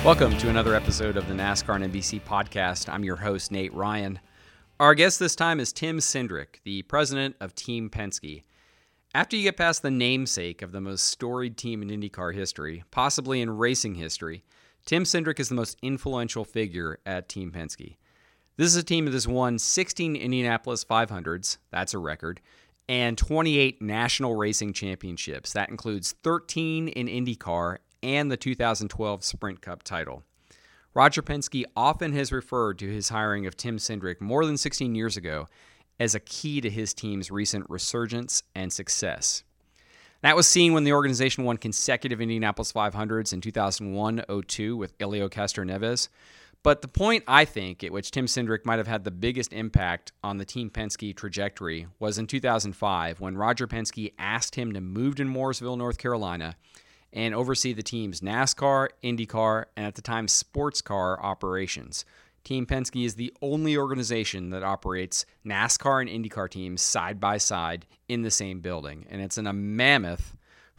Welcome to another episode of the NASCAR and NBC podcast. I'm your host, Nate Ryan. Our guest this time is Tim Cindric, the president of Team Penske. After you get past the namesake of the most storied team in IndyCar history, possibly in racing history, Tim Cindric is the most influential figure at Team Penske. This is a team that has won 16 Indianapolis 500s, that's a record, and 28 national racing championships. That includes 13 in IndyCar and the 2012 Sprint Cup title. Roger Penske often has referred to his hiring of Tim Cindric more than 16 years ago as a key to his team's recent resurgence and success. That was seen when the organization won consecutive Indianapolis 500s in 2001-02 with Helio Castroneves. But the point, I think, at which Tim Cindric might have had the biggest impact on the Team Penske trajectory was in 2005 when Roger Penske asked him to move to Mooresville, North Carolina, and oversee the team's NASCAR, IndyCar, and at the time sports car operations. Team Penske is the only organization that operates NASCAR and IndyCar teams side by side in the same building, and it's in a mammoth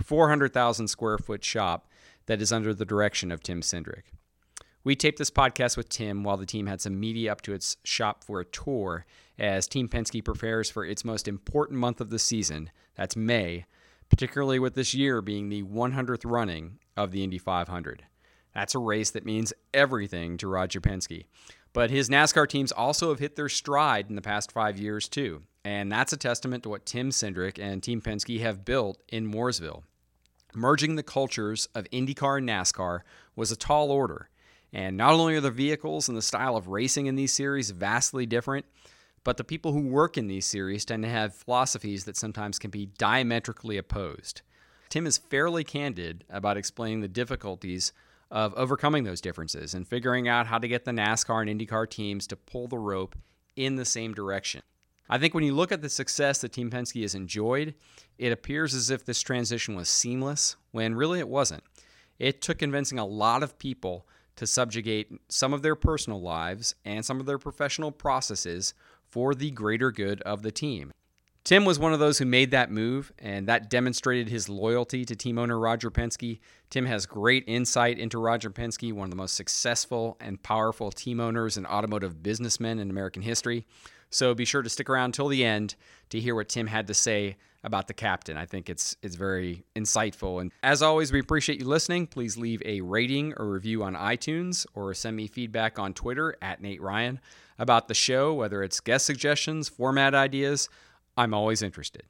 400,000 square foot shop that is under the direction of Tim Cindric. We taped this podcast with Tim while the team had some media up to its shop for a tour as Team Penske prepares for its most important month of the season, that's May, particularly with this year being the 100th running of the Indy 500. That's a race that means everything to Roger Penske. But his NASCAR teams also have hit their stride in the past 5 years too, and that's a testament to what Tim Cindric and Team Penske have built in Mooresville. Merging the cultures of IndyCar and NASCAR was a tall order, and not only are the vehicles and the style of racing in these series vastly different, but the people who work in these series tend to have philosophies that sometimes can be diametrically opposed. Tim is fairly candid about explaining the difficulties of overcoming those differences and figuring out how to get the NASCAR and IndyCar teams to pull the rope in the same direction. I think when you look at the success that Team Penske has enjoyed, it appears as if this transition was seamless, when really it wasn't. It took convincing a lot of people to subjugate some of their personal lives and some of their professional processes for the greater good of the team. Tim was one of those who made that move, and that demonstrated his loyalty to team owner Roger Penske. Tim has great insight into Roger Penske, one of the most successful and powerful team owners and automotive businessmen in American history. So be sure to stick around till the end to hear what Tim had to say about the captain. I think it's very insightful. And as always, we appreciate you listening. Please leave a rating or review on iTunes or send me feedback on Twitter at Nate Ryan about the show, whether it's guest suggestions, format ideas. I'm always interested.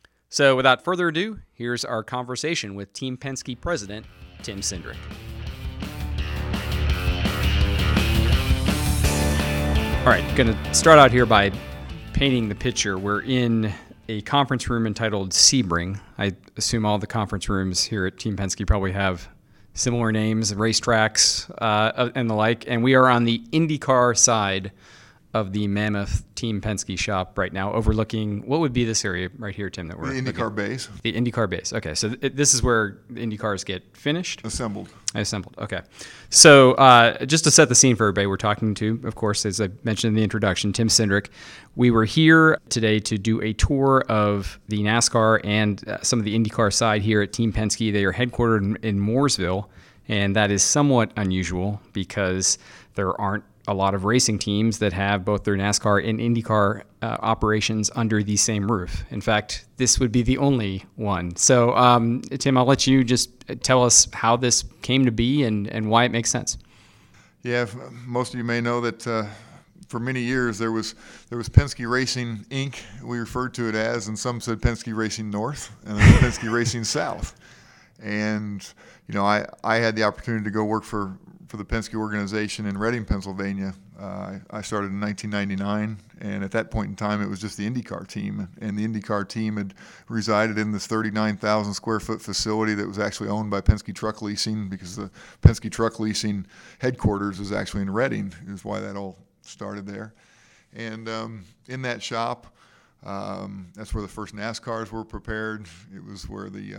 So without further ado, here's our conversation with Team Penske president, Tim Cindric. All right, going to start out here by painting the picture. We're in a conference room entitled Sebring. I assume all the conference rooms here at Team Penske probably have similar names, racetracks, and the like. And we are on the IndyCar side of the mammoth Team Penske shop right now, overlooking what would be this area right here, Tim, that we're the IndyCar base. The IndyCar base. Okay, so this is where the IndyCars get finished? Assembled. Okay. So just to set the scene for everybody, we're talking to, of course, as I mentioned in the introduction, Tim Cindric. We were here today to do a tour of the NASCAR and some of the IndyCar side here at Team Penske. They are headquartered in Mooresville, and that is somewhat unusual because there aren't a lot of racing teams that have both their NASCAR and IndyCar operations under the same roof. In fact, this would be the only one. So, Tim, I'll let you just tell us how this came to be and why it makes sense. Yeah, most of you may know that for many years there was Penske Racing Inc. We referred to it as, and some said Penske Racing North, and then Penske Racing South. And I had the opportunity to go work for the Penske organization in Reading, Pennsylvania. I started in 1999, and at that point in time, it was just the IndyCar team. And the IndyCar team had resided in this 39,000 square foot facility that was actually owned by Penske Truck Leasing, because the Penske Truck Leasing headquarters is actually in Reading, is why that all started there. And in that shop, that's where the first NASCARs were prepared. It was where the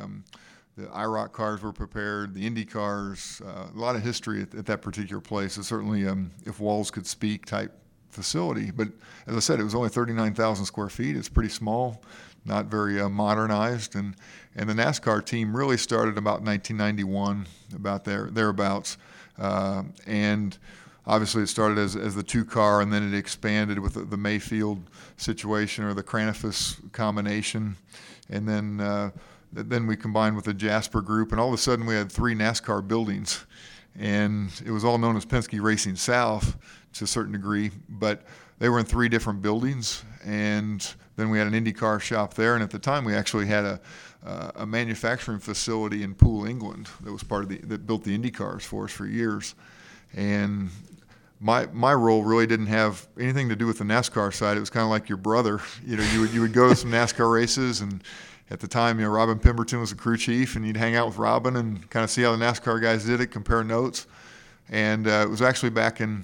IROC cars were prepared, the Indy cars, a lot of history at that particular place. It's certainly, if walls could speak, type facility. But as I said, it was only 39,000 square feet. It's pretty small, not very modernized. And the NASCAR team really started about 1991, about thereabouts. And obviously it started as the 2-car, and then it expanded with the Mayfield situation or the Cranifus combination. And then we combined with the Jasper group, and all of a sudden we had 3 NASCAR buildings. And it was all known as Penske Racing South to a certain degree, but they were in 3 different buildings. And then we had an IndyCar shop there, and at the time we actually had a manufacturing facility in Poole, England, that was part of that built the IndyCars for us for years. And my role really didn't have anything to do with the NASCAR side. It was kind of like your brother. You would go to some NASCAR races, and at the time, Robin Pemberton was the crew chief, and you'd hang out with Robin and kind of see how the NASCAR guys did it, compare notes. And it was actually back in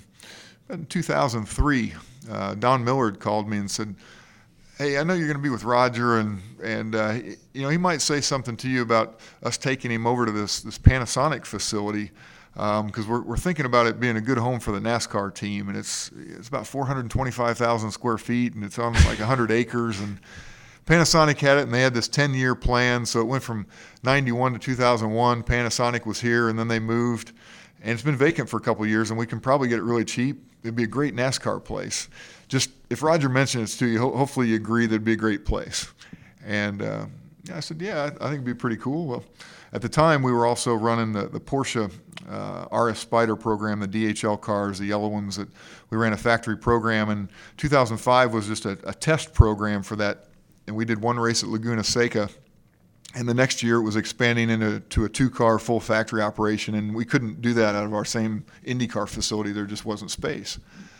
2003, Don Millard called me and said, "Hey, I know you're going to be with Roger, and he might say something to you about us taking him over to this Panasonic facility, because we're thinking about it being a good home for the NASCAR team, and it's about 425,000 square feet, and it's on like 100 acres, and Panasonic had it, and they had this 10-year plan, so it went from 91 to 2001. Panasonic was here, and then they moved, and it's been vacant for a couple of years, and we can probably get it really cheap. It'd be a great NASCAR place. Just if Roger mentioned it to you, hopefully you agree that'd be a great place." And I said, "Yeah, I think it'd be pretty cool." Well, at the time, we were also running the Porsche RS Spider program, the DHL cars, the yellow ones. That we ran a factory program, and 2005 was just a test program for that. And we did 1 race at Laguna Seca, and the next year it was expanding to a 2-car full factory operation, and we couldn't do that out of our same IndyCar facility. There just wasn't space.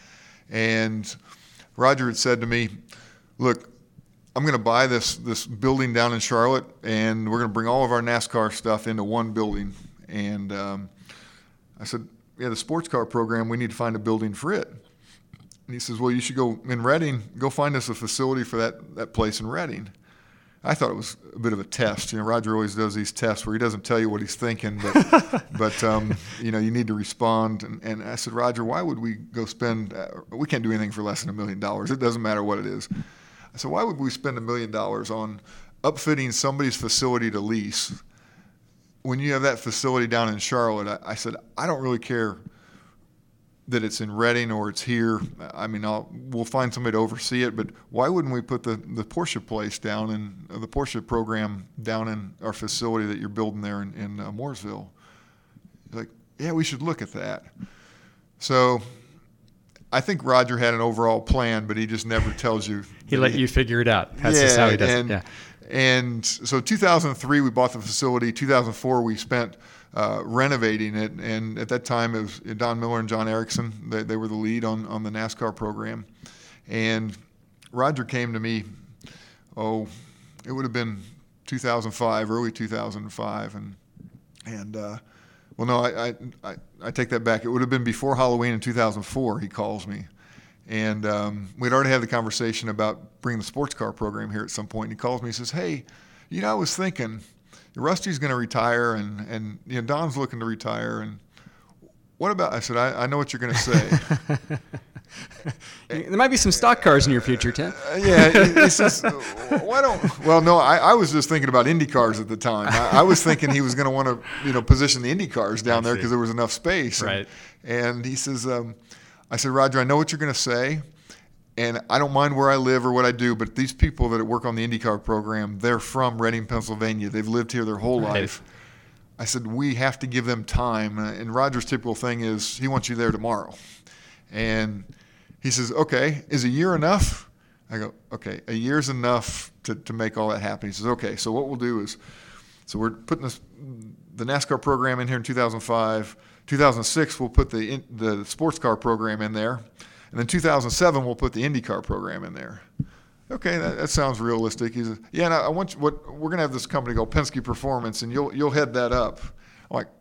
And Roger had said to me, "Look, I'm going to buy this building down in Charlotte, and we're going to bring all of our NASCAR stuff into one building." And I said, "Yeah, the sports car program, we need to find a building for it." And he says, "Well, you should go in Reading, go find us a facility for that place in Reading." I thought it was a bit of a test. Roger always does these tests where he doesn't tell you what he's thinking, but you need to respond. And I said, "Roger, why would we go spend? We can't do anything for less than $1 million. It doesn't matter what it is." I said, "Why would we spend $1 million on upfitting somebody's facility to lease when you have that facility down in Charlotte?" I said, "I don't really care that it's in Reading or it's here. I mean, we'll find somebody to oversee it, but why wouldn't we put the Porsche place down in the Porsche program down in our facility that you're building there in Mooresville?" He's like, "Yeah, we should look at that." So I think Roger had an overall plan, but he just never tells you. He let you figure it out. That's just how he does it. Yeah. And so 2003, we bought the facility. 2004, we spent renovating it, and at that time it was Don Miller and John Erickson. They were the lead on the NASCAR program. And Roger came to me, it would have been 2005, early 2005, and well, no, I take that back. It would have been before Halloween in 2004. He calls me, and we'd already had the conversation about bringing the sports car program here at some point. And he calls me, he says, "Hey, I was thinking, Rusty's going to retire, and Don's looking to retire, and what about?" I said, I know what you're going to say. There might be some stock cars in your future, Tim. Yeah, he says, "Why don't?" Well, no, I was just thinking about Indy cars at the time. I was thinking he was going to want to, position the Indy cars down there because there was enough space. Right. And he says, I said, "Roger, I know what you're going to say, and I don't mind where I live or what I do, but these people that work on the IndyCar program, they're from Reading, Pennsylvania. They've lived here their whole life." I said, "We have to give them time." And Roger's typical thing is he wants you there tomorrow. And he says, "Okay, is a year enough?" I go, "Okay, a year's enough to make all that happen." He says, "Okay, so what we'll do is, so we're putting the NASCAR program in here in 2005. 2006, we'll put the sports car program in there. And then 2007, we'll put the IndyCar program in there." Okay, that sounds realistic. He says, "Yeah, and we're going to have this company called Penske Performance, and you'll head that up." I'm like,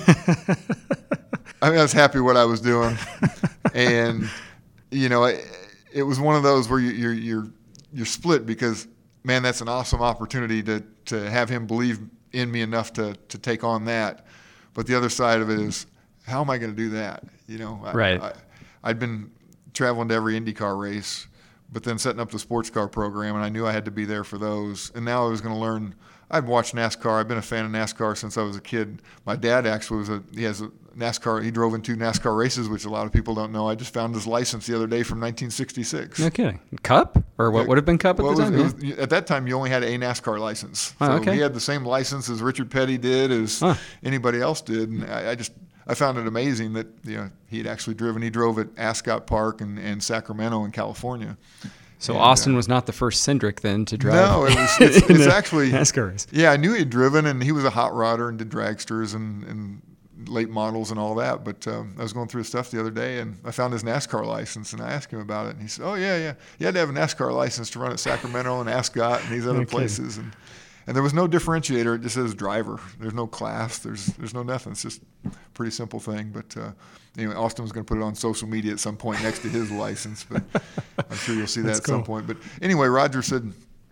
I was happy what I was doing. And, it was one of those where you're split because, man, that's an awesome opportunity to have him believe in me enough to take on that. But the other side of it is, how am I going to do that? Right. I'd been traveling to every IndyCar race, but then setting up the sports car program, and I knew I had to be there for those. And now I was going to learn. I'd watched NASCAR. I've been a fan of NASCAR since I was a kid. My dad actually he has NASCAR. He drove in 2 NASCAR races, which a lot of people don't know. I just found his license the other day from 1966. No kidding. Cup? Or what would have been Cup at the time? At that time, you only had a NASCAR license. Oh, so okay. He had the same license as Richard Petty did, as anybody else did. And I found it amazing that he had actually driven. He drove at Ascot Park and Sacramento in California. So Austin was not the first Cindric then to drive. No, it's actually NASCAR race. Yeah, I knew he had driven, and he was a hot rodder and did dragsters and late models and all that. But I was going through his stuff the other day, and I found his NASCAR license, and I asked him about it, and he said, "Oh yeah, you had to have a NASCAR license to run at Sacramento and Ascot and these other places." And there was no differentiator. It just says driver. There's no class. There's no nothing. It's just a pretty simple thing. But anyway, Austin was going to put it on social media at some point next to his license. But I'm sure you'll see that at some point. But anyway, Roger said,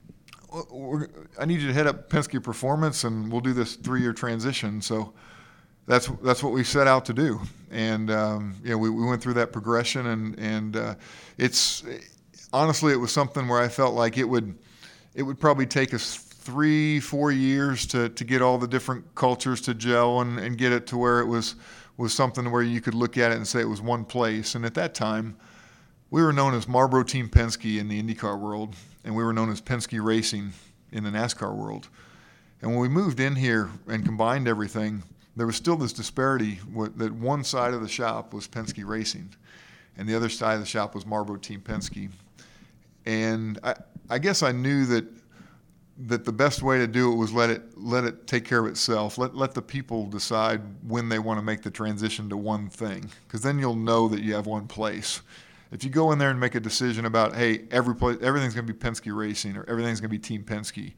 I need you to head up Penske Performance, and we'll do this 3-year transition. So that's what we set out to do. And we went through that progression. And it's honestly, it was something where I felt like it would probably take us 3-4 years to get all the different cultures to gel and get it to where it was something where you could look at it and say it was one place. And at that time, we were known as Marlboro Team Penske in the IndyCar world, and we were known as Penske Racing in the NASCAR world. And when we moved in here and combined everything, there was still this disparity that one side of the shop was Penske Racing, and the other side of the shop was Marlboro Team Penske. And I guess I knew that the best way to do it was let it take care of itself. Let the people decide when they want to make the transition to one thing, because then you'll know that you have one place. If you go in there and make a decision about, hey, everything's going to be Penske Racing or everything's going to be Team Penske,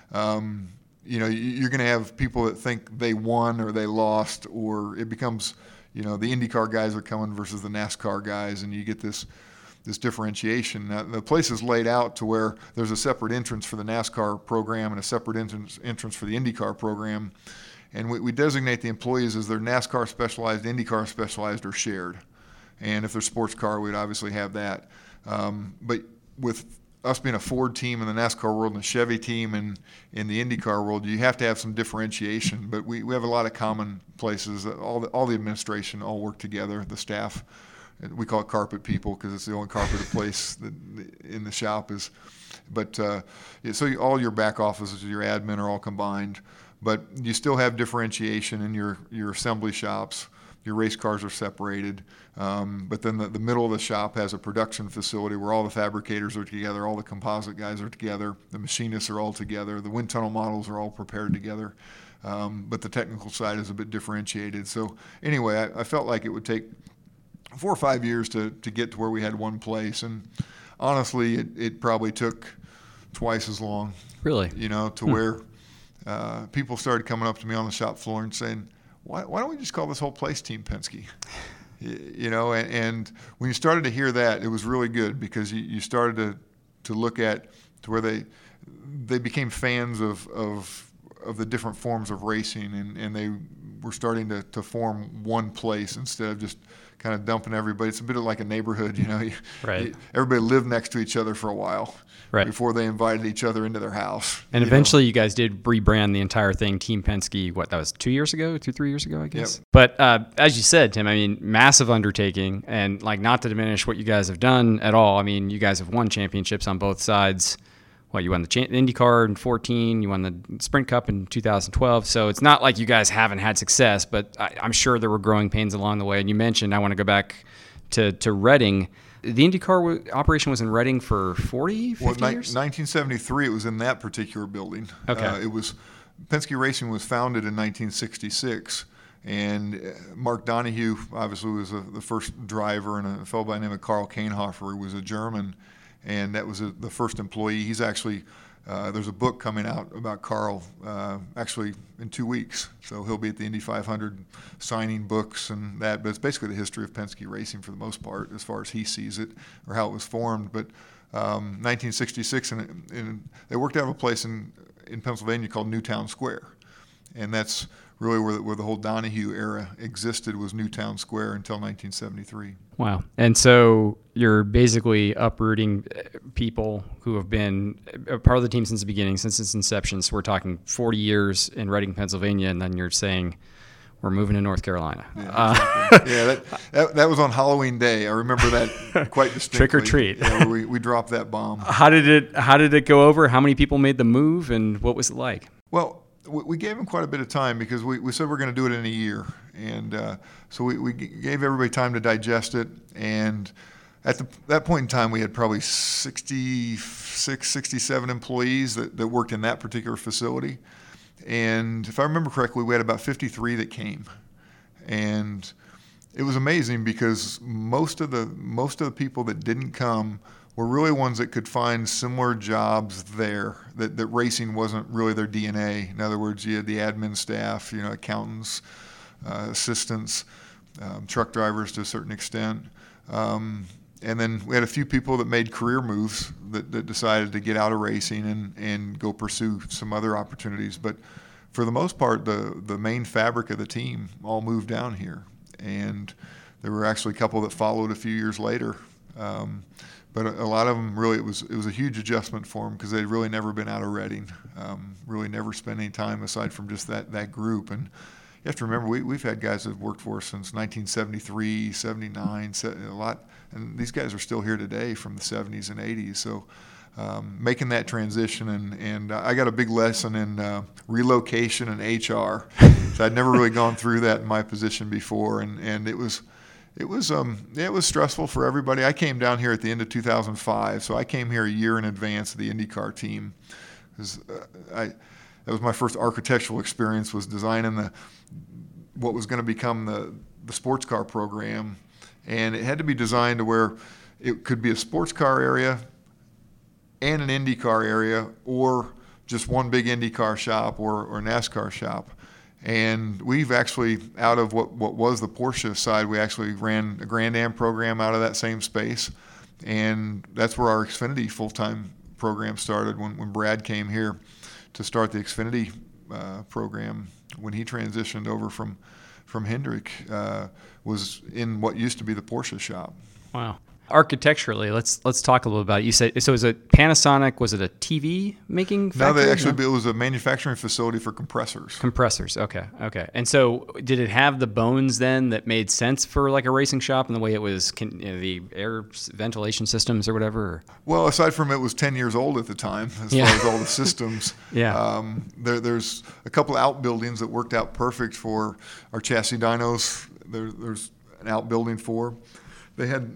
you're going to have people that think they won or they lost, or it becomes, the IndyCar guys are coming versus the NASCAR guys, and you get this differentiation. Now, the place is laid out to where there's a separate entrance for the NASCAR program and a separate entrance for the IndyCar program. And we designate the employees as they're NASCAR specialized, IndyCar specialized, or shared. And if they're sports car, we'd obviously have that. But with us being a Ford team in the NASCAR world and a Chevy team in the IndyCar world, you have to have some differentiation. But we have a lot of common places. All the administration all work together, the staff. We call it carpet people because it's the only carpeted place in the shop is. But so all your back offices, your admin are all combined. But you still have differentiation in your assembly shops. Your race cars are separated. But then the middle of the shop has a production facility where all the fabricators are together, all the composite guys are together, the machinists are all together, the wind tunnel models are all prepared together. But the technical side is a bit differentiated. So anyway, I felt like it would take 4 or 5 years to get to where we had one place, and honestly, it probably took twice as long. Really? To where people started coming up to me on the shop floor and saying, "Why don't we just call this whole place Team Penske?" And when you started to hear that, it was really good because you started to look at to where they became fans of the different forms of racing, and they were starting to form one place instead of just kind of dumping everybody. It's a bit of like a neighborhood, Right. Everybody lived next to each other for a while, right, before they invited each other into their house. And eventually you guys did rebrand the entire thing Team Penske. That was 3 years ago, I guess. Yep. But as you said, Tim, I mean, massive undertaking, and like not to diminish what you guys have done at all. I mean, you guys have won championships on both sides. You won the IndyCar in 2014, you won the Sprint Cup in 2012. So it's not like you guys haven't had success, but I'm sure there were growing pains along the way. And you mentioned, I want to go back to Reading. The IndyCar operation was in Reading for 50 years? 1973, it was in that particular building. Okay. Penske Racing was founded in 1966. And Mark Donohue obviously was the first driver, and a fellow by the name of Karl Kahnhofer, who was a German. And that was the first employee. He's actually, there's a book coming out about Karl actually in 2 weeks. So he'll be at the Indy 500 signing books and that. But it's basically the history of Penske Racing for the most part, as far as he sees it or how it was formed. But 1966, and they worked out of a place in Pennsylvania called Newtown Square. And that's really where the whole Donohue era existed, was Newtown Square until 1973. Wow. And so you're basically uprooting people who have been a part of the team since the beginning, since its inception. So we're talking 40 years in Reading, Pennsylvania, and then you're saying we're moving to North Carolina. Yeah, exactly. Yeah, that was on Halloween Day. I remember that quite distinctly. Trick or treat. Yeah, we dropped that bomb. How did it go over? How many people made the move, and what was it like? Well, we gave them quite a bit of time because we said we're going to do it in a year. And so we gave everybody time to digest it. And at that point in time, we had probably 66, 67 employees that worked in that particular facility. And if I remember correctly, we had about 53 that came. And it was amazing because most of the people that didn't come were really ones that could find similar jobs there, that racing wasn't really their DNA. In other words, you had the admin staff, accountants, assistants, truck drivers to a certain extent. And then we had a few people that made career moves that decided to get out of racing and go pursue some other opportunities. But for the most part, the main fabric of the team all moved down here. And there were actually a couple that followed a few years later. But a lot of them really, it was a huge adjustment for them because they'd really never been out of Reading, really never spent any time aside from just that group. And you have to remember, we've had guys that have worked for us since 1973, 79, a lot. And these guys are still here today from the 70s and 80s. So making that transition, and I got a big lesson in relocation and HR. So I'd never really gone through that in my position before, and it was stressful for everybody. I came down here at the end of 2005, so I came here a year in advance of the IndyCar team. That was my first architectural experience, was designing what was going to become the sports car program. And it had to be designed to where it could be a sports car area and an IndyCar area, or just one big IndyCar shop or NASCAR shop. And we've actually, out of what was the Porsche side, we actually ran a Grand Am program out of that same space. And that's where our Xfinity full-time program started when Brad came here to start the Xfinity program. When he transitioned over from Hendrick, was in what used to be the Porsche shop. Wow. Architecturally, let's talk a little about it. You said, so was it Panasonic? Was it a TV making factory? No, it was a manufacturing facility for compressors. Compressors, okay. And so did it have the bones then that made sense for like a racing shop in the way it was, the air ventilation systems or whatever? Well, aside from it was 10 years old at the time, as far as all the systems. Yeah. There's a couple of outbuildings that worked out perfect for our chassis dynos. There's an outbuilding for. They had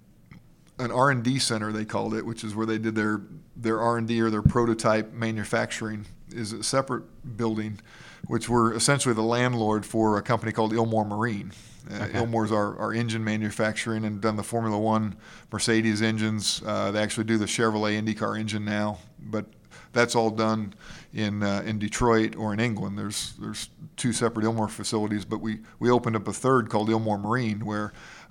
an R&D center, they called it, which is where they did their R&D or their prototype manufacturing, is a separate building, which we're essentially the landlord for a company called Ilmor Marine. Okay. Ilmor's our engine manufacturing and done the Formula One Mercedes engines. They actually do the Chevrolet IndyCar engine now, but that's all done in Detroit or in England. There's two separate Ilmor facilities, but we opened up a third called Ilmor Marine, where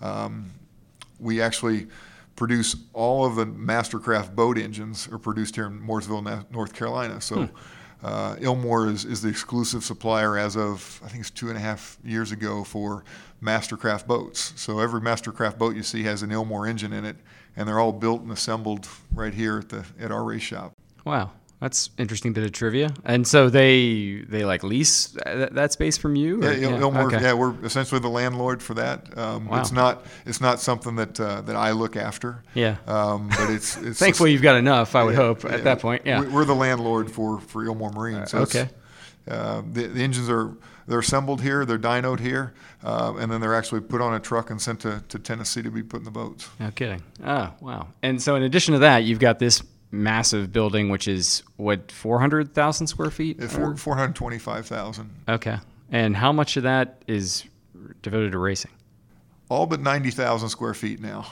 we actually produce all of the Mastercraft boat engines are produced here in Mooresville, North Carolina. So Ilmor is the exclusive supplier as of, I think it's 2.5 years ago, for Mastercraft boats. So every Mastercraft boat you see has an Ilmor engine in it, and they're all built and assembled right here at our race shop. Wow. That's interesting bit of trivia. And so they like lease that space from you? Or? Yeah, Ilmor, okay. Yeah, we're essentially the landlord for that. Wow. It's not something that I look after. Yeah. But it's thankfully you've got enough, I would hope, at that point. Yeah. We're the landlord for Ilmor Marine. So okay. The engines they're assembled here, they're dynoed here, and then they're actually put on a truck and sent to Tennessee to be put in the boats. No kidding. Oh, wow. And so in addition to that, you've got this massive building, which is, 400,000 square feet? 425,000. Okay. And how much of that is devoted to racing? All but 90,000 square feet now.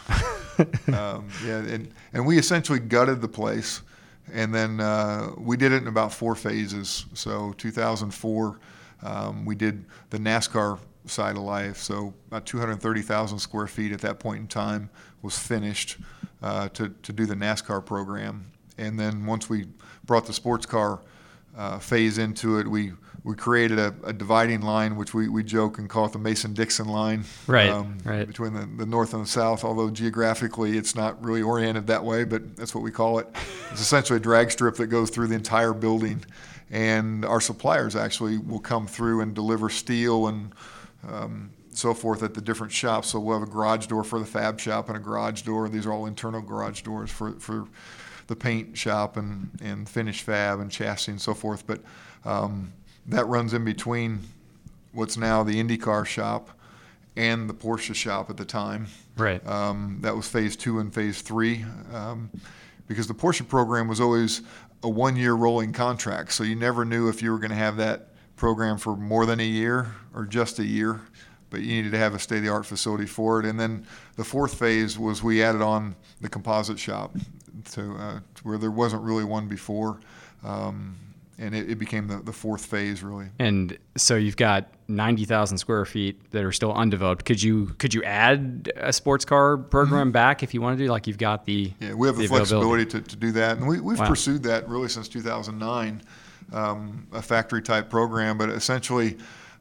And we essentially gutted the place, and then we did it in about 4 phases. So 2004, we did the NASCAR side of life, so about 230,000 square feet at that point in time was finished to do the NASCAR program. And then once we brought the sports car phase into it, we we created a dividing line, which we joke and call it the Mason-Dixon line, right. between the north and the south, although geographically it's not really oriented that way, but that's what we call it. It's essentially a drag strip that goes through the entire building, and our suppliers actually will come through and deliver steel and so forth at the different shops. So we'll have a garage door for the fab shop and a garage door. These are all internal garage doors for the paint shop and finish fab and chassis and so forth. But that runs in between what's now the IndyCar shop and the Porsche shop at the time. Right. That was phase 2 and phase 3, because the Porsche program was always a 1-year rolling contract. So you never knew if you were going to have that program for more than a year or just a year, but you needed to have a state-of-the-art facility for it. And then the 4th phase was we added on the composite shop to where there wasn't really one before. And it became the 4th phase, really. And so you've got 90,000 square feet that are still undeveloped. Could you add a sports car program back if you wanted to? Like, you've got the we have the flexibility to do that, and we've Wow. pursued that really since 2009, a factory type program. But essentially,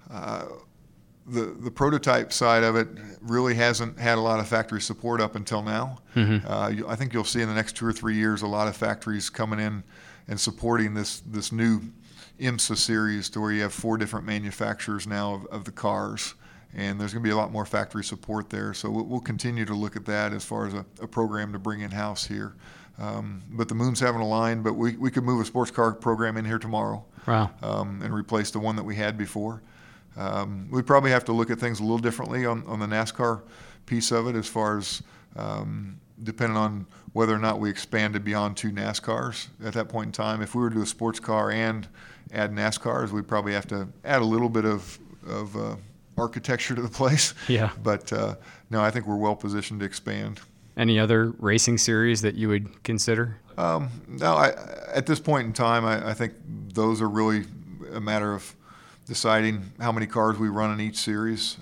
the prototype side of it really hasn't had a lot of factory support up until now. I think you'll see in the next 2 or 3 years a lot of factories coming in and supporting this new IMSA series, to where you have 4 different manufacturers now of the cars, and there's going to be a lot more factory support there. So we'll continue to look at that as far as a program to bring in-house here. But the moons haven't aligned, but we could move a sports car program in here tomorrow. Wow. And replace the one that we had before. We probably have to look at things a little differently on the NASCAR piece of it, as far as depending on whether or not we expanded beyond 2 NASCARs at that point in time. If we were to do a sports car and add NASCARs, we'd probably have to add a little bit of architecture to the place. Yeah. But no, I think we're well positioned to expand. Any other racing series that you would consider? No, at this point in time, I think those are really a matter of deciding how many cars we run in each series.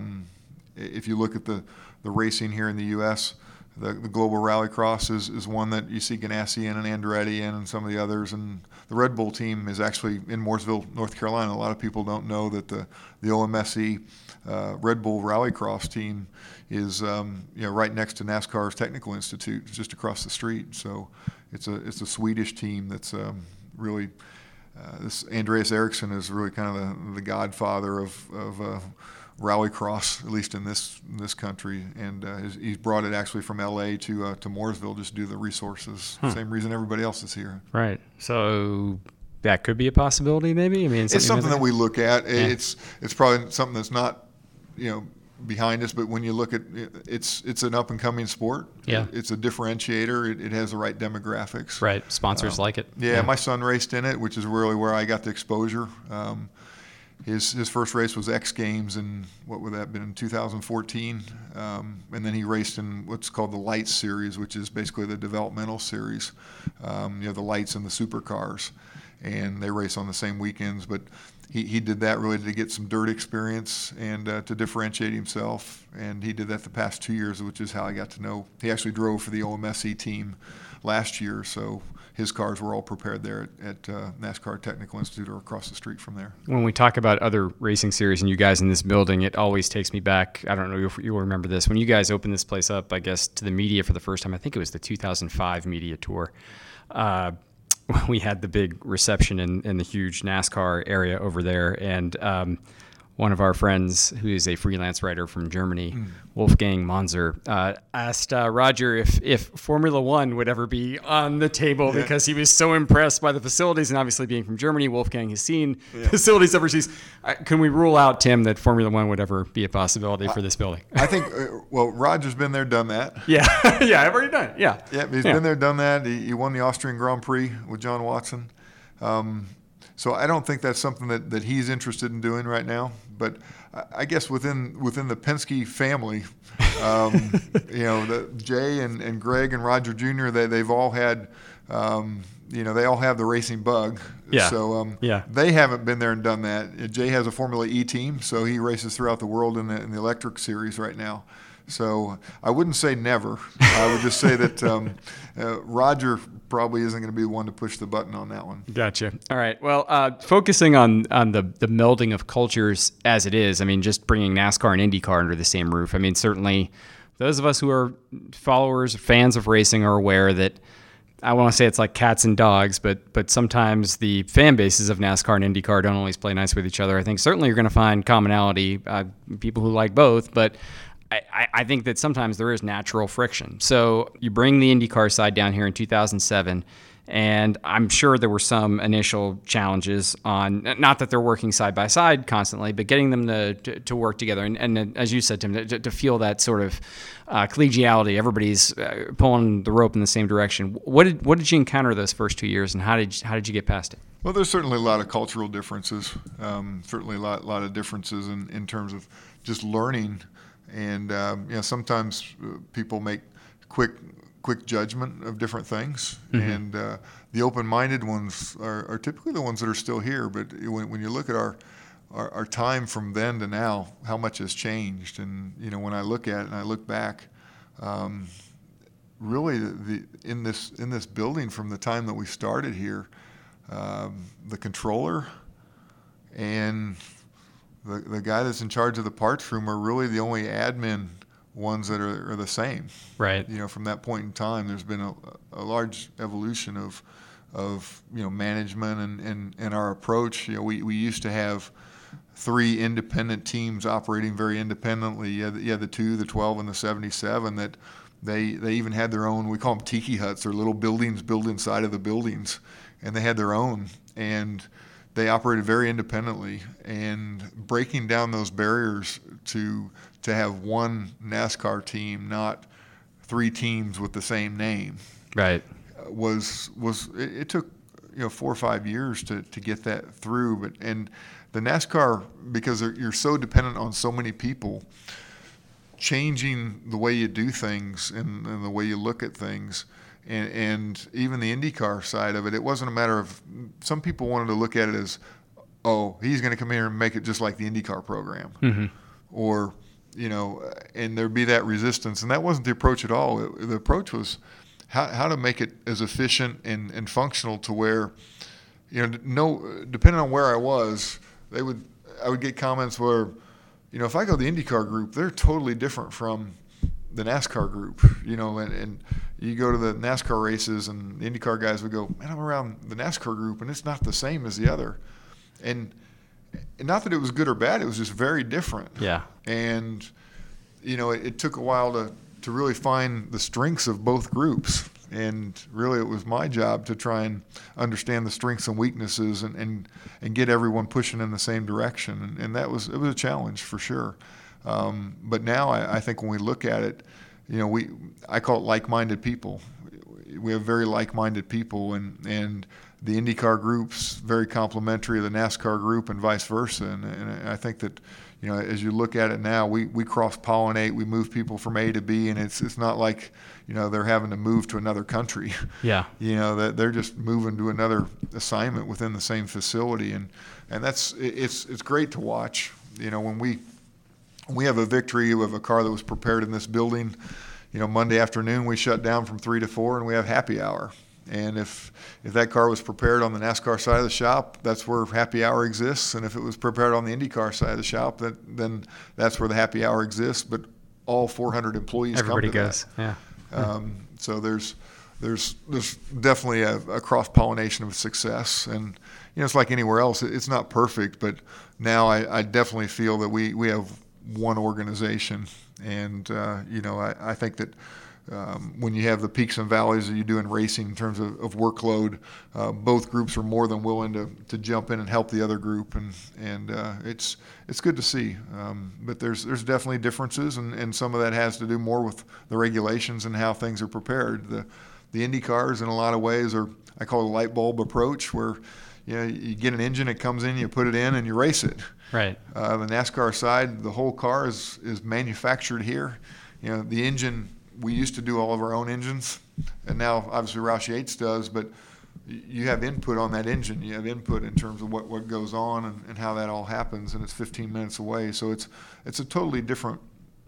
If you look at the racing here in the U.S., the Global Rallycross is one that you see Ganassi in and Andretti in and some of the others. And the Red Bull team is actually in Mooresville, North Carolina. A lot of people don't know that the OMSE Red Bull Rallycross team is right next to NASCAR's Technical Institute, just across the street. So it's a Swedish team that's really this Andreas Eriksson is really kind of the godfather of rallycross, at least in this country, and he's brought it actually from L.A. to Mooresville just due to the resources. Same reason everybody else is here. Right. So that could be a possibility, maybe. I mean, it's something that we look at. Yeah. It's probably something that's not behind us, but when you look at it's an up and coming sport. Yeah. It's a differentiator. It has the right demographics. Right. Sponsors like it. Yeah, my son raced in it, which is really where I got the exposure. His first race was X Games in, what would that have been, in 2014. And then he raced in what's called the Lights Series, which is basically the developmental series. The lights and the supercars. And they race on the same weekends. But he did that really to get some dirt experience and to differentiate himself. And he did that the past 2 years, which is how I got to know. He actually drove for the OMSE team last year, so his cars were all prepared there at NASCAR Technical Institute or across the street from there. When we talk about other racing series and you guys in this building, it always takes me back. I don't know if you'll remember this. When you guys opened this place up, I guess, to the media for the first time, I think it was the 2005 media tour. We had the big reception in the huge NASCAR area over there, and one of our friends, who is a freelance writer from Germany, Wolfgang Monzer, asked Roger if Formula One would ever be on the table because he was so impressed by the facilities. And obviously, being from Germany, Wolfgang has seen facilities overseas. Can we rule out, Tim, that Formula One would ever be a possibility for this building? I think, Roger's been there, done that. Yeah, I've already done it. Yeah, he's been there, done that. He won the Austrian Grand Prix with John Watson. So I don't think that's something that he's interested in doing right now. But I guess within the Penske family, Jay and Greg and Roger Jr., they've all had, they all have the racing bug. Yeah. So they haven't been there and done that. Jay has a Formula E team, so he races throughout the world in the electric series right now. So I wouldn't say never. I would just say that Roger probably isn't going to be the one to push the button on that one. Gotcha. All right. Well, focusing on the melding of cultures as it is, I mean, just bringing NASCAR and IndyCar under the same roof. I mean, certainly those of us who are followers, fans of racing are aware that I want to say it's like cats and dogs, but sometimes the fan bases of NASCAR and IndyCar don't always play nice with each other. I think certainly you're going to find commonality, people who like both, but I think that sometimes there is natural friction. So you bring the IndyCar side down here in 2007, and I'm sure there were some initial challenges on, not that they're working side by side constantly, but getting them to work together. And as you said, Tim, to feel that sort of collegiality, everybody's pulling the rope in the same direction. What did you encounter those first 2 years, and how did you get past it? Well, there's certainly a lot of cultural differences, certainly a lot of differences in terms of just learning. And sometimes people make quick judgment of different things, and the open-minded ones are typically the ones that are still here. But when you look at our time from then to now, how much has changed. And when I look at it and I look back, really in this building from the time that we started here, the controller and the guy that's in charge of the parts room are really the only admin ones that are the same. Right. From that point in time, there's been a large evolution of management and our approach. We used to have 3 independent teams operating very independently. You had the 2, the 12, and the 77 that they even had their own. We call them tiki huts, or little buildings built inside of the buildings, and they had their own, and they operated very independently. And breaking down those barriers to have one NASCAR team, not 3 teams with the same name, right, it took 4 or 5 years to get that through. And the NASCAR, because you're so dependent on so many people, changing the way you do things and the way you look at things. And even the IndyCar side of it, it wasn't a matter of, some people wanted to look at it as, oh, he's going to come here and make it just like the IndyCar program. Mm-hmm. Or, and there'd be that resistance. And that wasn't the approach at all. The approach was how to make it as efficient and functional to where, depending on where I was, I would get comments where, if I go to the IndyCar group, they're totally different from the NASCAR group, and you go to the NASCAR races and the IndyCar guys would go, man, I'm around the NASCAR group and it's not the same as the other. And not that it was good or bad, it was just very different. Yeah. And, it took a while to really find the strengths of both groups. And really it was my job to try and understand the strengths and weaknesses and get everyone pushing in the same direction. And it was a challenge for sure. But now I think when we look at it, I call it like-minded people. We have very like-minded people, and the IndyCar group's very complementary of the NASCAR group and vice versa. And I think that, as you look at it now, we cross-pollinate, we move people from A to B, and it's not like, they're having to move to another country. Yeah. That they're just moving to another assignment within the same facility, and it's great to watch. When we have a victory of a car that was prepared in this building, Monday afternoon we shut down from 3 to 4 and we have happy hour. And if that car was prepared on the NASCAR side of the shop, that's where happy hour exists. And if it was prepared on the IndyCar side of the shop, then that's where the happy hour exists. But all 400 employees everybody come to goes. that. Yeah. So there's definitely a cross-pollination of success. And it's like anywhere else. It's not perfect, but now I definitely feel that we have one organization. And I think that when you have the peaks and valleys that you do in racing in terms of workload, both groups are more than willing to jump in and help the other group, and it's good to see. But there's definitely differences, and some of that has to do more with the regulations and how things are prepared. The Indy cars in a lot of ways are, I call it a light bulb approach, where you get an engine, it comes in, you put it in, and you race it. Right. The NASCAR side, the whole car is manufactured here. The engine, we used to do all of our own engines, and now obviously Roush Yates does, but you have input on that engine. You have input in terms of what goes on and how that all happens, and it's 15 minutes away. So it's a totally different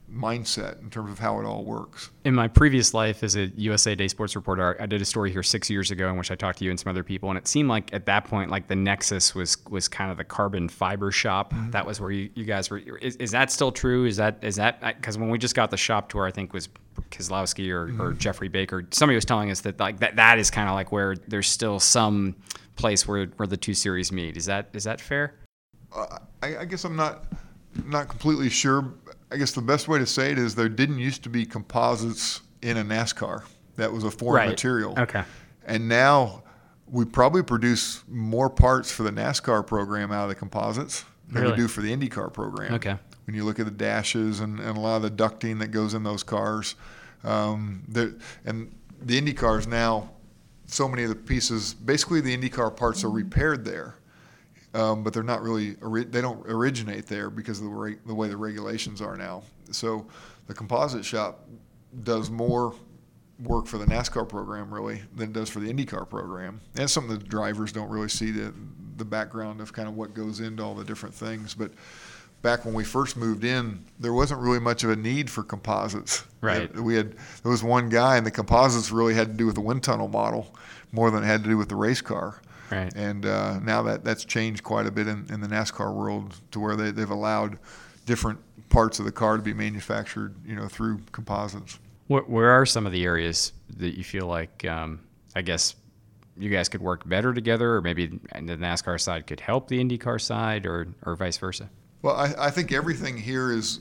mindset in terms of how it all works. In my previous life as a USA Today sports reporter, I did a story here 6 years ago in which I talked to you and some other people, and it seemed like at that point, like the nexus was kind of the carbon fiber shop. Mm-hmm. That was where you guys were. Is that still true? Is that because when we just got the shop tour, I think was Keselowski or Jeffrey Baker. Somebody was telling us that like that is kind of like where there's still some place where the two series meet. Is that fair? I guess I'm not completely sure. I guess the best way to say it is there didn't used to be composites in a NASCAR. That was a foreign material. Okay. And now we probably produce more parts for the NASCAR program out of the composites than we do for the IndyCar program. Okay. When you look at the dashes and a lot of the ducting that goes in those cars. And the IndyCars now, so many of the pieces, basically the IndyCar parts are repaired there. But they're not really, they don't originate there because of the way the regulations are now. So the composite shop does more work for the NASCAR program really than it does for the IndyCar program. And it's something that the drivers don't really see the background of kind of what goes into all the different things. But back when we first moved in, there wasn't really much of a need for composites. Right. There was one guy, and the composites really had to do with the wind tunnel model more than it had to do with the race car. Right. And now that's changed quite a bit in the NASCAR world to where they've allowed different parts of the car to be manufactured, through composites. Where are some of the areas that you feel like, I guess, you guys could work better together, or maybe the NASCAR side could help the IndyCar side, or vice versa? Well, I think everything here is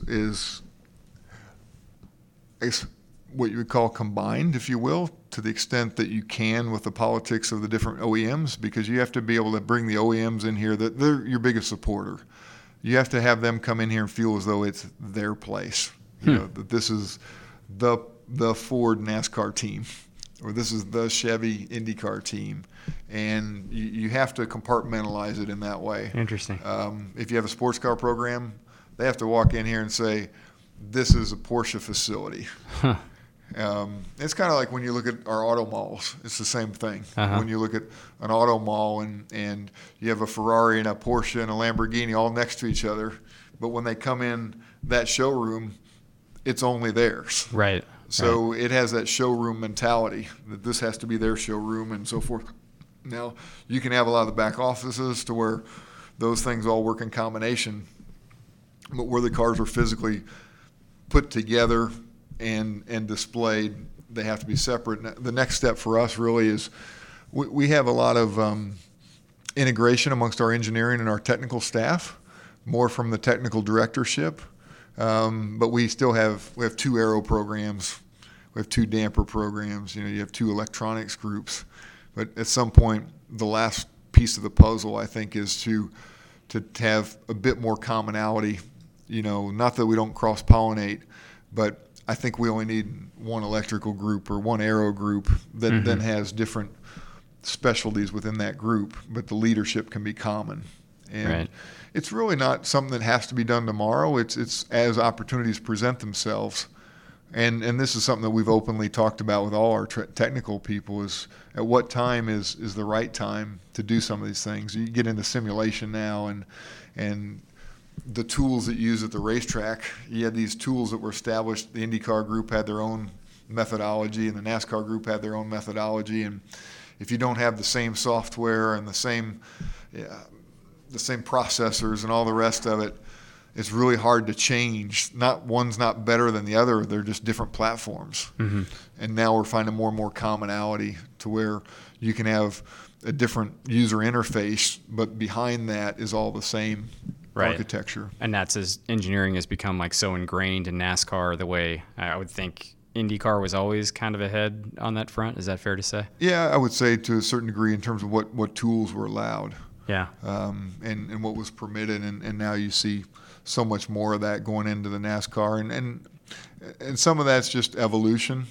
what you would call combined, if you will, to the extent that you can with the politics of the different OEMs, because you have to be able to bring the OEMs in here that they're your biggest supporter. You have to have them come in here and feel as though it's their place. That this is the Ford NASCAR team, or this is the Chevy IndyCar team, and you have to compartmentalize it in that way. Interesting. If you have a sports car program, they have to walk in here and say, this is a Porsche facility. Huh. It's kind of like when you look at our auto malls. It's the same thing. Uh-huh. When you look at an auto mall and you have a Ferrari and a Porsche and a Lamborghini all next to each other, but when they come in that showroom, it's only theirs. Right. So it has that showroom mentality that this has to be their showroom and so forth. Now, you can have a lot of the back offices to where those things all work in combination, but where the cars are physically put together and displayed, they have to be separate. The next step for us really is we have a lot of integration amongst our engineering and our technical staff, more from the technical directorship. But we have two aero programs, we have two damper programs. You have two electronics groups. But at some point, the last piece of the puzzle, I think, is to have a bit more commonality. Not that we don't cross-pollinate, but I think we only need one electrical group or one aero group that then has different specialties within that group, but the leadership can be common. And it's really not something that has to be done tomorrow. It's as opportunities present themselves. And this is something that we've openly talked about with all our technical people, is at what time is the right time to do some of these things. You get into simulation now and the tools that you use at the racetrack. You had these tools that were established. The IndyCar group had their own methodology, and the NASCAR group had their own methodology. And if you don't have the same software and the same processors and all the rest of it, it's really hard to change. One's not better than the other. They're just different platforms. Mm-hmm. And now we're finding more and more commonality to where you can have a different user interface, but behind that is all the same architecture. And that's as engineering has become like so ingrained in NASCAR, the way I would think IndyCar was always kind of ahead on that front. Is that fair to say? Yeah, I would say to a certain degree in terms of what tools were allowed. Yeah. And what was permitted, and now you see so much more of that going into the NASCAR, and some of that's just evolution.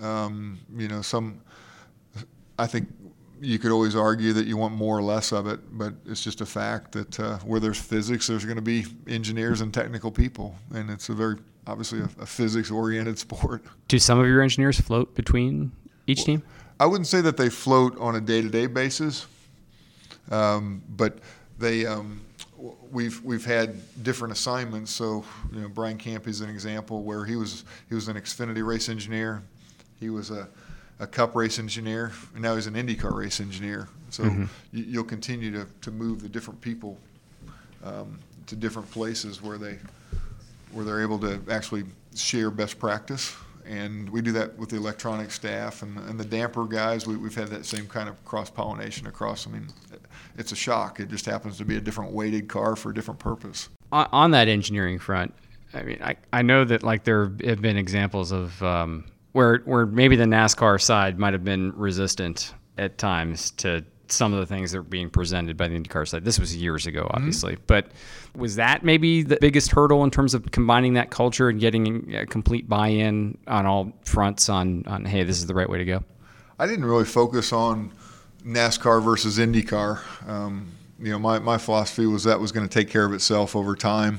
I think you could always argue that you want more or less of it, but it's just a fact that where there's physics, there's going to be engineers and technical people, and it's obviously a physics-oriented sport. Do some of your engineers float between each team? I wouldn't say that they float on a day-to-day basis, but they we've had different assignments. So Brian Camp is an example where he was an Xfinity race engineer, he was a Cup race engineer, and now he's an IndyCar race engineer. So you'll continue to move the different people to different places where they're able to actually share best practice. And we do that with the electronic staff and the damper guys. We've had that same kind of cross-pollination across. I mean, it's a shock. It just happens to be a different weighted car for a different purpose. On that engineering front, I mean, I know that like there have been examples of where maybe the NASCAR side might have been resistant at times to some of the things that were being presented by the IndyCar side. This was years ago, obviously. But was that maybe the biggest hurdle in terms of combining that culture and getting a complete buy-in on all fronts on hey, this is the right way to go? I didn't really focus on NASCAR versus IndyCar. My philosophy was that was going to take care of itself over time.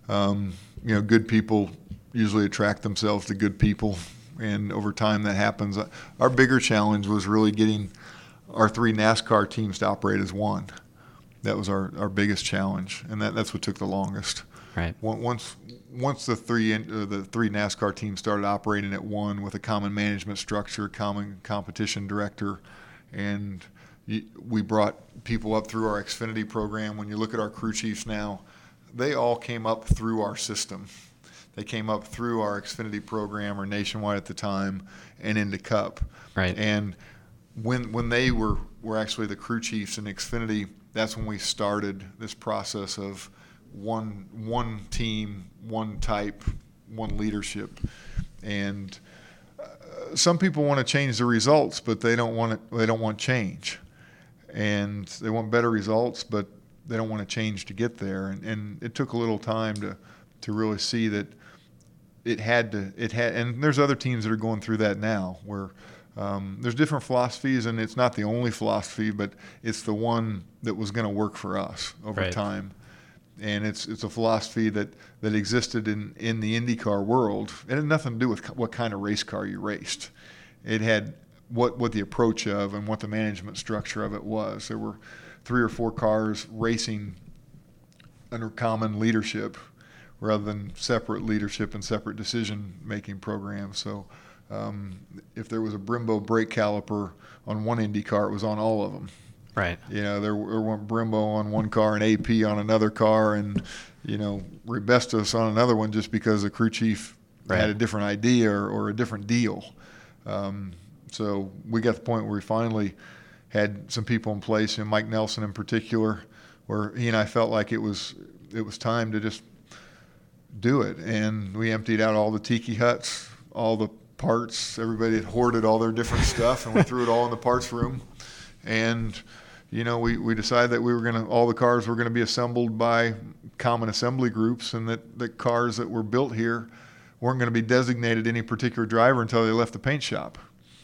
Good people usually attract themselves to good people, and over time that happens. Our bigger challenge was really getting our 3 NASCAR teams to operate as one. That was our biggest challenge, and that's what took the longest. Right. Once the three NASCAR teams started operating at one with a common management structure, common competition director, and we brought people up through our Xfinity program. When you look at our crew chiefs now, they all came up through our system. They came up through our Xfinity program, or Nationwide at the time, and into Cup. Right. And when they were actually the crew chiefs in Xfinity, that's when we started this process of one team, one type, one leadership. And some people want to change the results, but they don't want change. And they want better results, but they don't want to change to get there. And it took a little time to really see that it had, and there's other teams that are going through that now where there's different philosophies, and it's not the only philosophy, but it's the one that was going to work for us over time. And it's a philosophy that existed in the IndyCar world. It had nothing to do with what kind of race car you raced. It had what the approach of and what the management structure of it was. There were 3 or 4 cars racing under common leadership rather than separate leadership and separate decision-making programs. So if there was a Brembo brake caliper on one Indy car, it was on all of them. Right. There weren't Brembo on one car and AP on another car, and Rebestos on another one just because the crew chief had a different idea or a different deal. So we got to the point where we finally had some people in place, and Mike Nelson in particular, where he and I felt like it was time to just do it. And we emptied out all the tiki huts, all the parts. Everybody had hoarded all their different stuff, and we threw it all in the parts room. And we decided that all the cars were going to be assembled by common assembly groups, and that the cars that were built here weren't going to be designated any particular driver until they left the paint shop.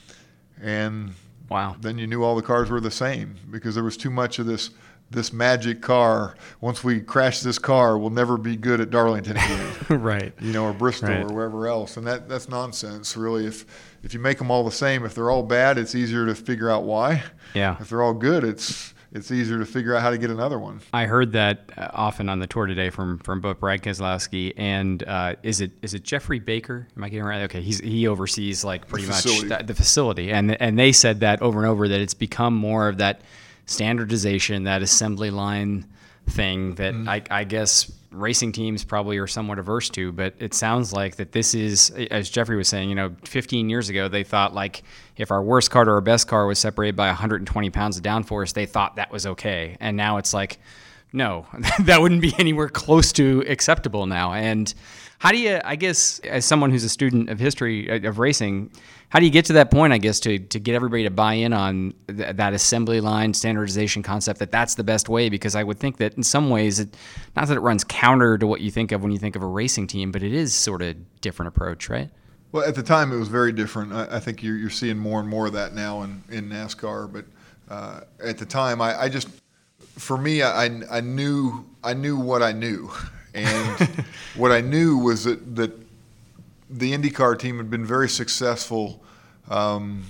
And then you knew all the cars were the same, because there was too much of this magic car. Once we crash this car, we'll never be good at Darlington again. Right. Or Bristol or wherever else. And that's nonsense, really. If you make them all the same, if they're all bad, it's easier to figure out why. Yeah. If they're all good, it's easier to figure out how to get another one. I heard that often on the tour today from both Brad Keselowski and is it Jeffrey Baker? Am I getting it right? Okay, he oversees like pretty much the facility, and they said that over and over that it's become more of that standardization, that assembly line thing that I guess racing teams probably are somewhat averse to, but it sounds like that this is, as Jeffrey was saying, 15 years ago, they thought like if our worst car to our best car was separated by 120 pounds of downforce, they thought that was okay. And now it's like, no, that wouldn't be anywhere close to acceptable now. And how do you, I guess, as someone who's a student of history of racing, how do you get to that point, I guess, to get everybody to buy in on that assembly line standardization concept, that's the best way? Because I would think that in some ways, not that it runs counter to what you think of when you think of a racing team, but it is sort of a different approach, right? Well, at the time, it was very different. I think you're seeing more and more of that now in NASCAR. But at the time, I just, for me, I knew what I knew. And what I knew was that the IndyCar team had been very successful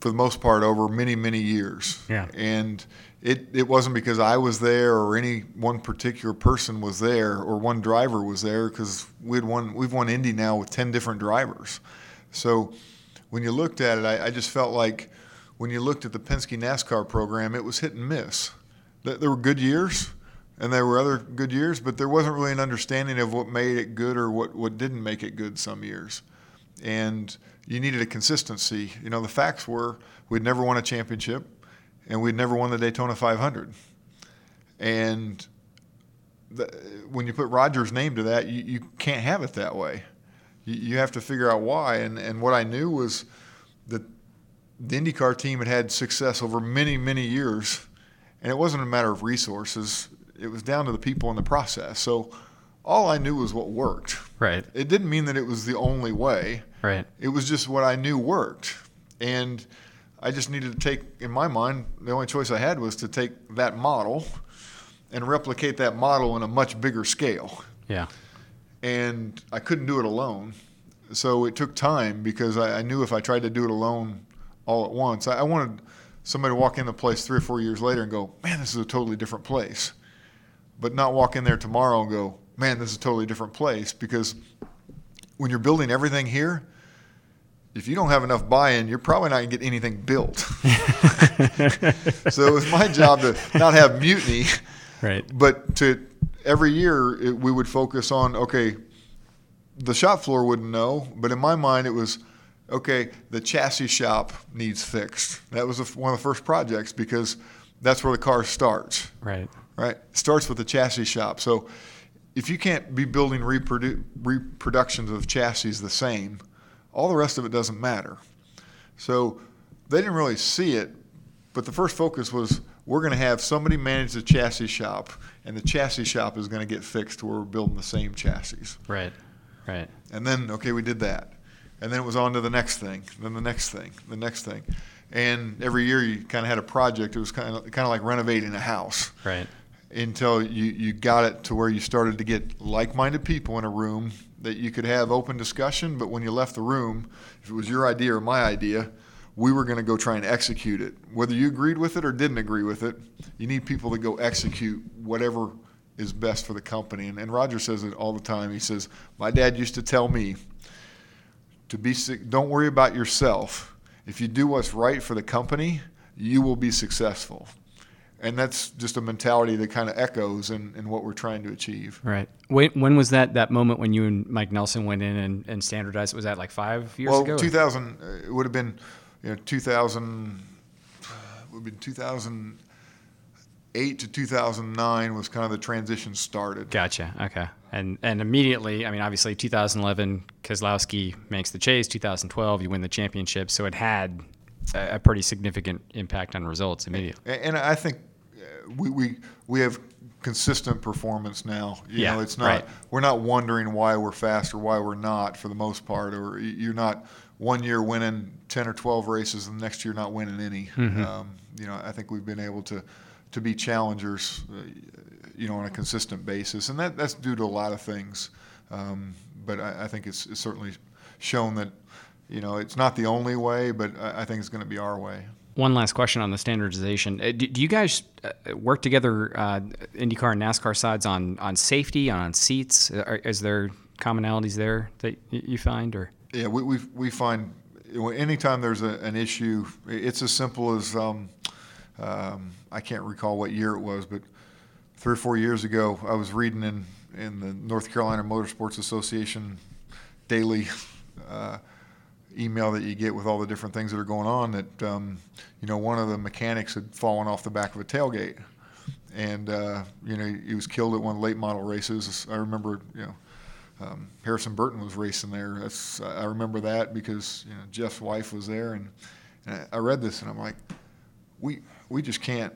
for the most part, over many, many years. Yeah. And it wasn't because I was there or any one particular person was there or one driver was there, because we've won Indy now with 10 different drivers. So when you looked at it, I just felt like when you looked at the Penske NASCAR program, it was hit and miss. There were good years and there were other good years, but there wasn't really an understanding of what made it good or what didn't make it good some years. And you needed a consistency. You know, the facts were we'd never won a championship and we'd never won the Daytona 500. And when you put Roger's name to that, you can't have it that way. You have to figure out why. And what I knew was that the IndyCar team had success over many, many years, and it wasn't a matter of resources. It was down to the people in the process. So all I knew was what worked. Right. It didn't mean that it was the only way. Right. It was just what I knew worked. And I just needed to take, in my mind, the only choice I had was to take that model and replicate that model in a much bigger scale. Yeah. And I couldn't do it alone. So it took time, because I knew if I tried to do it alone all at once, I wanted somebody to walk in the place 3 or 4 years later and go, man, this is a totally different place. But not walk in there tomorrow and go, man, this is a totally different place. Because when you're building everything here, if you don't have enough buy-in, you're probably not going to get anything built. So it was my job to not have mutiny, right? But to every year we would focus on, okay, the shop floor wouldn't know, but in my mind it was, okay, the chassis shop needs fixed. That was one of the first projects, because that's where the car starts. Right. Right? It starts with the chassis shop. So if you can't be building reproductions of chassis the same, all the rest of it doesn't matter. So they didn't really see it, but the first focus was, we're going to have somebody manage the chassis shop, and the chassis shop is going to get fixed to where we're building the same chassis. Right. Right. And then, okay, we did that. And then it was on to the next thing, then the next thing, the next thing. And every year you kind of had a project. It was kind of like renovating a house. Right. Until you got it to where you started to get like-minded people in a room that you could have open discussion, but when you left the room, if it was your idea or my idea, we were going to go try and execute it. Whether you agreed with it or didn't agree with it, you need people to go execute whatever is best for the company. And Roger says it all the time. He says, my dad used to tell me, don't worry about yourself. If you do what's right for the company, you will be successful. And that's just a mentality that kind of echoes in what we're trying to achieve. Right. When was that moment when you and Mike Nelson went in and standardized? Was that like 5 years ago? Well, 2000, it would have been, 2000, it would have been 2008 to 2009 was kind of the transition started. Gotcha. Okay. And immediately, I mean, obviously 2011, Keselowski makes the chase. 2012, you win the championship. So it had a pretty significant impact on results immediately. And I think we have consistent performance now. You know, it's not, right. We're not wondering why we're fast or why we're not, for the most part, or you're not one year winning 10 or 12 races and the next year not winning any. Mm-hmm. I think we've been able to be challengers, on a consistent basis, and that's due to a lot of things. But I think it's certainly shown that, it's not the only way, but I think it's going to be our way. One last question on the standardization. Do you guys work together, IndyCar and NASCAR sides, on safety, on seats? Is there commonalities there that you find? Or yeah, we find anytime there's an issue, it's as simple as I can't recall what year it was, but 3 or 4 years ago, I was reading in the North Carolina Motorsports Association daily email that you get with all the different things that are going on, that one of the mechanics had fallen off the back of a tailgate, and he was killed at one of the late model races. I remember Harrison Burton was racing there. I remember that because Jeff's wife was there, and I read this and I'm like, we just can't.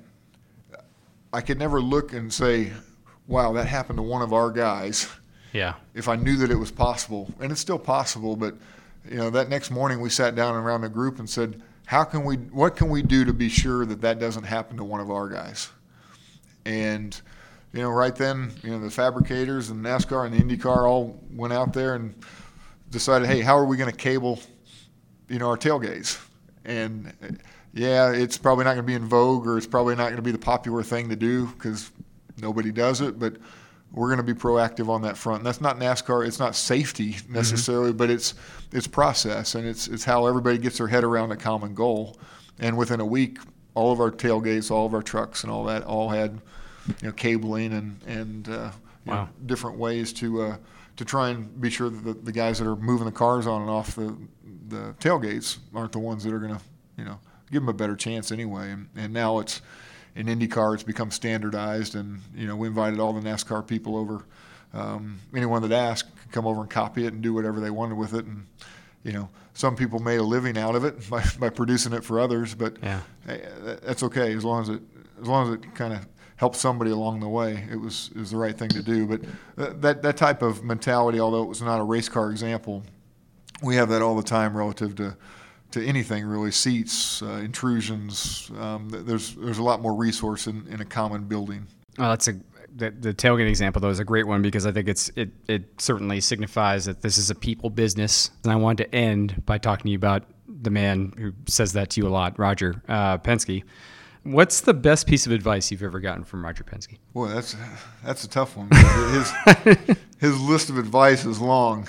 I could never look and say, wow, that happened to one of our guys. Yeah. If I knew that it was possible, and it's still possible, but that next morning we sat down around the group and said, what can we do to be sure that doesn't happen to one of our guys? And, right then, the fabricators and NASCAR and the IndyCar all went out there and decided, hey, how are we going to cable, our tailgates? And yeah, it's probably not going to be in vogue, or it's probably not going to be the popular thing to do because nobody does it, but we're going to be proactive on that front. And that's not NASCAR. It's not safety necessarily, but it's process, and it's how everybody gets their head around a common goal. And within a week, all of our tailgates, all of our trucks, and all that all had cabling and wow. Different ways to try and be sure that the guys that are moving the cars on and off the tailgates aren't the ones that are going to give them a better chance anyway. And now it's in IndyCar, it's become standardized, and we invited all the NASCAR people over. Anyone that asked could come over and copy it and do whatever they wanted with it. And some people made a living out of it by producing it for others, but that's okay as long as it kind of helped somebody along the way. It was the right thing to do. But that type of mentality, although it was not a race car example, we have that all the time relative to anything really, seats, intrusions. There's a lot more resource in a common building. Well, the tailgate example, though, is a great one because I think it certainly signifies that this is a people business. And I wanted to end by talking to you about the man who says that to you a lot, Roger Penske. What's the best piece of advice you've ever gotten from Roger Penske? Boy, that's a tough one. His list of advice is long,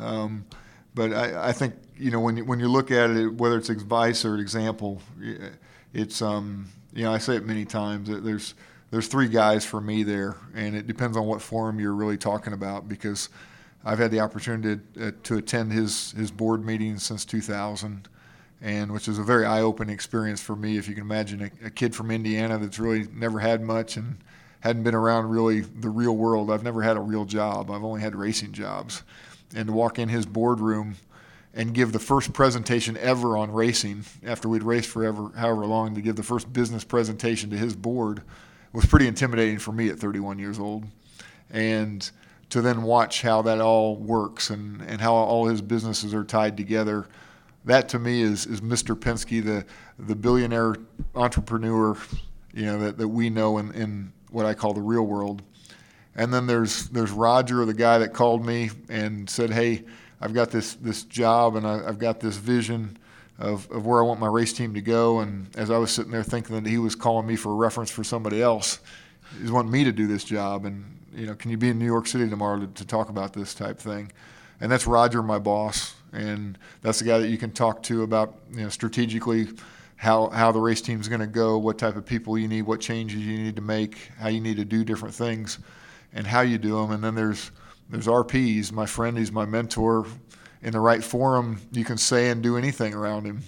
but I think when you look at it, whether it's advice or an example, it's I say it many times. There's three guys for me there, and it depends on what forum you're really talking about, because I've had the opportunity to attend his board meetings since 2000. And which is a very eye-opening experience for me. If you can imagine a kid from Indiana that's really never had much and hadn't been around really the real world. I've never had a real job. I've only had racing jobs. And to walk in his boardroom and give the first presentation ever on racing after we'd raced however long, to give the first business presentation to his board was pretty intimidating for me at 31 years old. And to then watch how that all works and how all his businesses are tied together, that to me is Mr. Penske, the billionaire entrepreneur, that we know in what I call the real world. And then there's Roger, the guy that called me and said, "Hey, I've got this job and I've got this vision of where I want my race team to go." And as I was sitting there thinking that he was calling me for a reference for somebody else, he's wanting me to do this job, and can you be in New York City tomorrow to talk about this type thing? And that's Roger, my boss. And that's the guy that you can talk to about strategically how the race team's going to go, what type of people you need, what changes you need to make, how you need to do different things, and how you do them. And then there's RP. He's my friend. He's my mentor. In the right forum, you can say and do anything around him.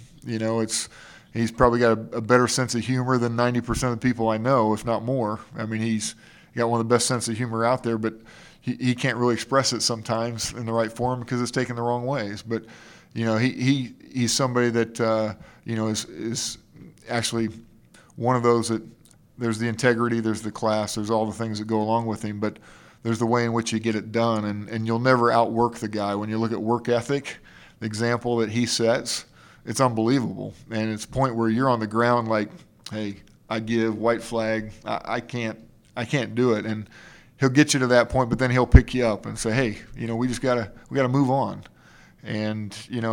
He's probably got a better sense of humor than 90% of the people I know, if not more. I mean, he's got one of the best sense of humor out there, but he can't really express it sometimes in the right form because it's taken the wrong ways. But he's somebody that is actually one of those that there's the integrity, there's the class, there's all the things that go along with him, but there's the way in which you get it done, and you'll never outwork the guy. When you look at work ethic, the example that he sets, it's unbelievable. And it's a point where you're on the ground like, hey, I give, white flag, I can't do it. And he'll get you to that point, but then he'll pick you up and say, "Hey, we gotta move on." And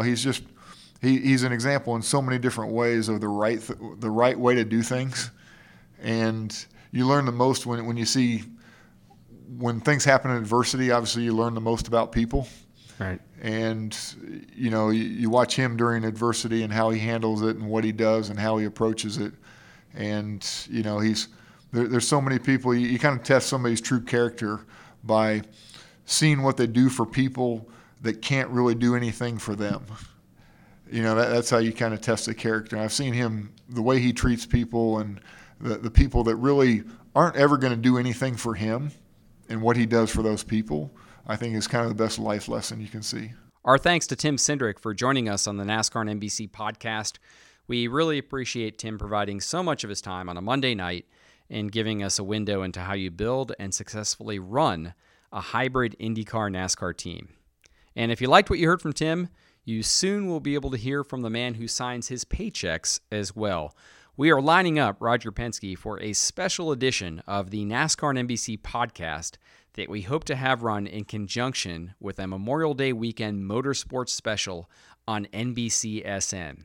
he's an example in so many different ways of the right way to do things. And you learn the most when you see when things happen in adversity. Obviously, you learn the most about people. Right. And you watch him during adversity and how he handles it and what he does and how he approaches it. And there's so many people, you kind of test somebody's true character by seeing what they do for people that can't really do anything for them. That's how you kind of test the character. And I've seen him, the way he treats people and the people that really aren't ever going to do anything for him, and what he does for those people, I think is kind of the best life lesson you can see. Our thanks to Tim Cindric for joining us on the NASCAR and NBC podcast. We really appreciate Tim providing so much of his time on a Monday night and giving us a window into how you build and successfully run a hybrid IndyCar NASCAR team. And if you liked what you heard from Tim, you soon will be able to hear from the man who signs his paychecks as well. We are lining up Roger Penske for a special edition of the NASCAR and NBC podcast that we hope to have run in conjunction with a Memorial Day weekend motorsports special on NBCSN.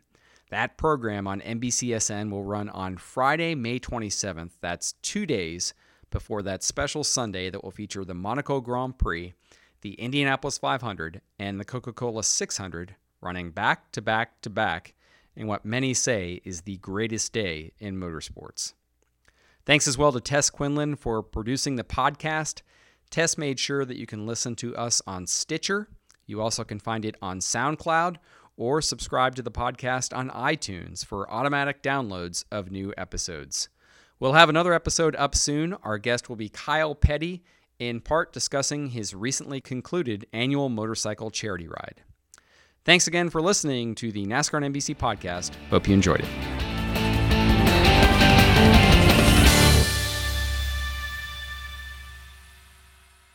That program on NBCSN will run on Friday, May 27th. That's 2 days before that special Sunday that will feature the Monaco Grand Prix, the Indianapolis 500, and the Coca-Cola 600 running back to back to back in what many say is the greatest day in motorsports. Thanks as well to Tess Quinlan for producing the podcast. Tess made sure that you can listen to us on Stitcher. You also can find it on SoundCloud or subscribe to the podcast on iTunes for automatic downloads of new episodes. We'll have another episode up soon. Our guest will be Kyle Petty, in part discussing his recently concluded annual motorcycle charity ride. Thanks again for listening to the NASCAR and NBC podcast. Hope you enjoyed it.